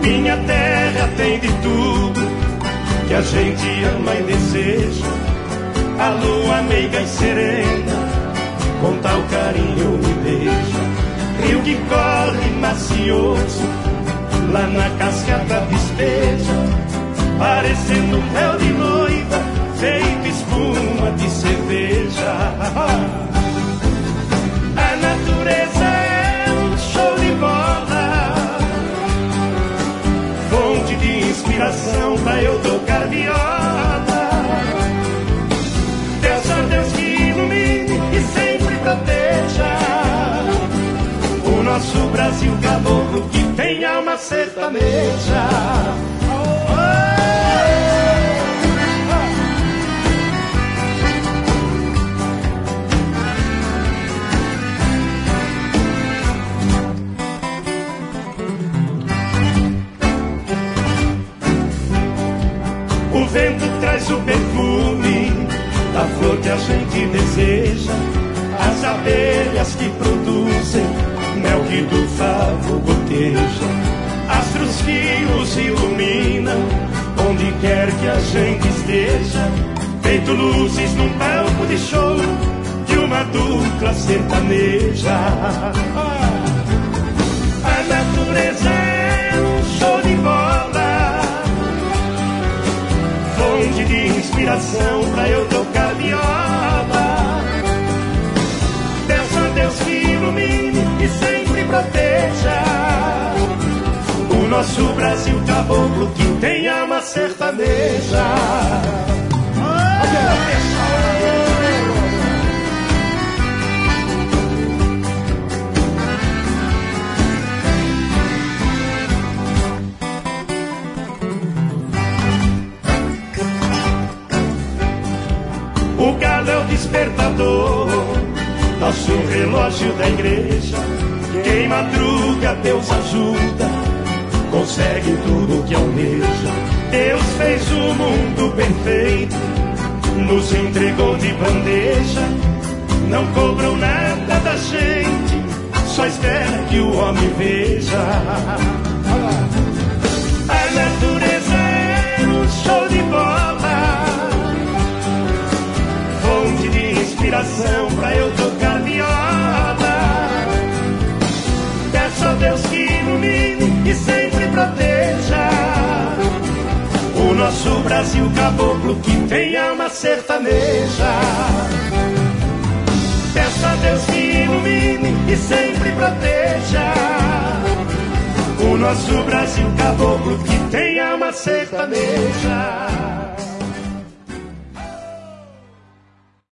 Minha terra tem de tudo que a gente ama e deseja. A lua meiga e serena, com tal carinho me beija. Rio que corre macioso, lá na cascata despeja, parecendo um véu de noiva, feito espuma de cerveja. A natureza é um show de bola, fonte de inspiração pra eu tocar viola. Peço a Deus que ilumine e sempre proteja o nosso Brasil caboclo que tem alma sertaneja. O vento traz o perfume da flor que a gente deseja, as abelhas que produzem mel que do favo goteja, astros que nos iluminam onde quer que a gente esteja, feito luzes num palco de show de uma dupla sertaneja. A natureza é um show de bola, fonte de inspiração pra eu tocar viola. Peço a Deus que ilumine e sempre proteja o nosso Brasil caboclo que tem alma sertaneja. O galo é o despertador, nosso relógio da igreja. Quem madruga, Deus ajuda, consegue tudo que almeja. Deus fez o mundo perfeito, nos entregou de bandeja. Não cobrou nada da gente, só espera que o homem veja. A natureza é um show de bola, fonte de inspiração pra eu tocar viola. Peço a Deus que ilumine e sempre proteja o nosso Brasil caboclo que tem alma sertaneja. Peço a Deus que ilumine e sempre proteja o nosso Brasil caboclo que tem alma sertaneja.